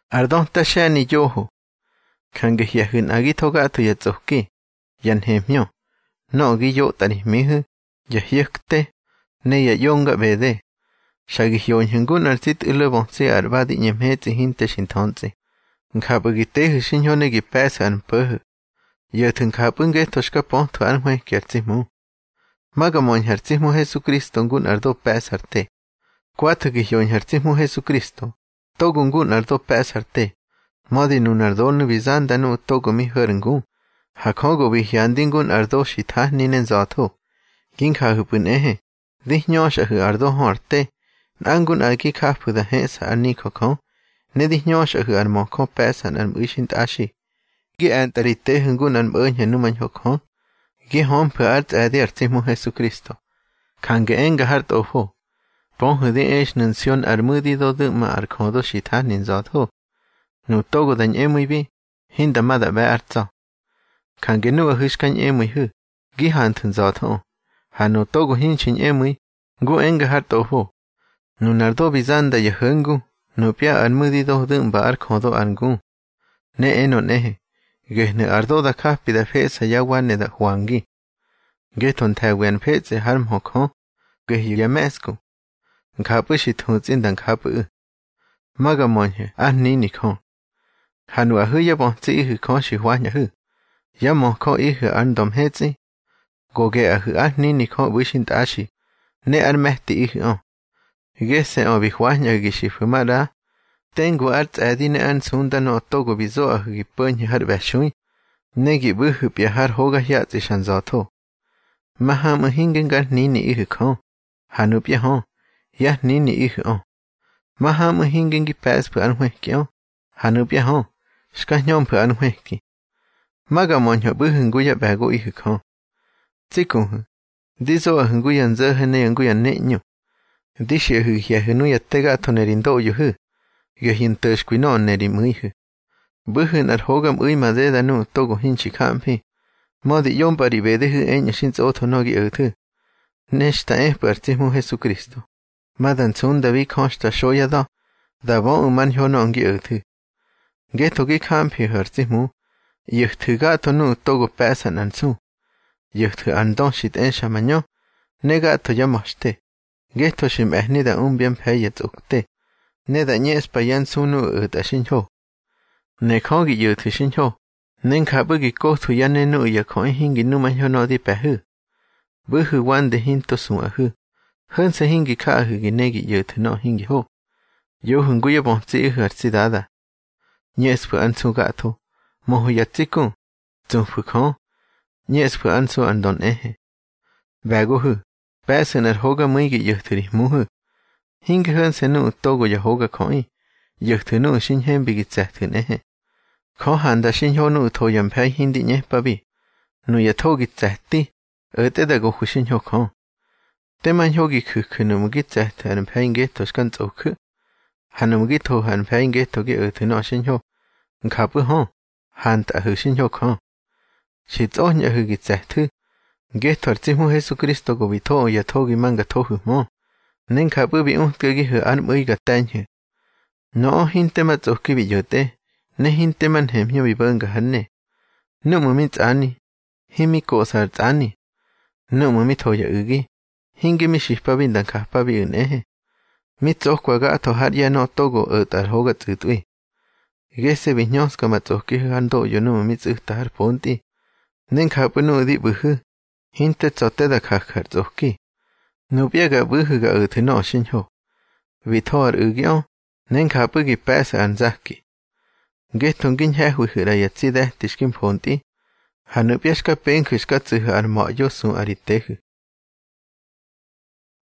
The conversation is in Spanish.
Ardon tashani yohu. Kange yahun agitoga to yatsuki. Yan hemyo. No gi yo tani mihu. Yahyekte. Ne ya yonga bede. Shagi yon hengun artit ilebonsi arbadi nyemheti hinte shintonsi. Nkabagite hushinhone gi pesa an puhu. Yatun kabunge toshka pontu anwe kiertimu. Magamon hertimu Jesucristo ngun ardo pesarte. Cuatro gi yon hertimu Jesucristo. Togungun ardo pesarte. Modi nun ardo nu bizanda nu togo mi herngun. Hakogo vihyandingun ardo shitah ninen zato. Ginka hupun ehe. Dihnyosha hu ardo horte. Nangun agi kapu da hesa arni kokon. Ne dihnyosha hu armoko pesan armuishint ashi. Gi antarite hungun armunya numan hokon. Gi hompe art adi artimu Jesucristo. Kange enga hart oho. Ponhu de esh nunción armudi do de ma arkodo shitah nin zato. Nu togo dan emui bi. Hinda mada be artso. Kange nu ahushkan emui hu. Gi hantun zato. Hanu togo hinchin emui. Gu enga hart oho. Nu nardo bizanda yahungu. Nu pia armudi do de mba arkodo angu. Ne eno nehe. Gehne ardo da kapi da fesa yawane da huangi. Geton tawen petse harm hokon. Gehi yamesku. Nkapu shitutsin dan kapu. Magamonye ahni nikon. Hanu ahu yabonsi ihu kon shihwanya hu. Yamo ko ihu andom hetsi. Goge ahu ahni nikon wishint ashi. Ne armehti ihu on. Gese o bihwanya gishifumara. Tengo arts adine an sunda no togo bizo ahu giponye har bashui. Negi buhu piahar hoga yatsi shanzato. Maham hingengar nini ihu kon. Hanu piahon. Yah nini ihu on. Maham hingengi pas pu anweki on. Hanu piahon. Shkanyon pu anweki. Magamonyo buhu nguya bago ihu kon. Tsikun. Dizo ahu nguya nzahene nguya neño. Dishi ahu yahunu yatega tonerindo yuhu. Yahin tashquino nerimuihu. Buhun ar hogam ui madeda nu togo hinchi kampi. Modi yombari bedehu eña shins oto nogi utu. Neshta partimu Jesucristo. Madan sunda vi konsta shoyada. Da bon uman honongi utu. Geto gi kampi hartimu. Yuhtu gato nu togo pesan ansu. Yuhtu andon shit ensha manyo. Negato yamoshte. Geto shim ehnida bien peyet ukte. Neda nyes payan sunu utashinho. Nekongi yutishinho. Nenkabugi kotu yanenu yakon hingi numan hono di pehu. Buhu wande hinto suahu. Hunse hingi kahu ginegi yutino hingi ho. Yohun guya bonzi ihu artsidada. Nyes pu ansu gato. Mohu yatsikun. Zunfukon. Nyes pu ansu andon ehe. Bagohu. Basen ar hoga muigi yutiri muhu. Hinge hunse nu togo ya hoga koi. Yuktu nu shinhen bigitsahtun ehe. Ko handa shinho nu toyan pay hindi nyepabi. Nu ya togitsahti. Ete gohu shinho kon. Teman hogi kukunum gitsahtan payin getos kan tsoku. Hanum gito han payin geto ge ete no shinho. Nkapu hon. Hanta ahu shinho kon. Shitsohnya hu gitsahtu. Geto artimu Jesucristo gobito ya togi manga tohu mo. Nenkapu bi untegi hu anmui gatanye. No hintema tsoki bi yote. Ne hinteman hemyo bi banga hanne. No mumit ani. Himi kosar tsani. No mumit hoya ugi. Hingi mi shihpa bindan kahpa bi unehe. Mitsokwa gato harya no togo utar hoga tsutui. Gese biñoska matsoki hu ando yo no mumit uhtar ponti. Nenkapu no di buhu. Hinte tsote da kakar tsoki. Nubiaga buhu ga utino shinho. Vitor ugyo. Nenkapu gi pesa anzaki. Getun gin hehu hura yatsida tishkin ponti. Hanubiashka penkushka tsuhu armoyo sun aritehu.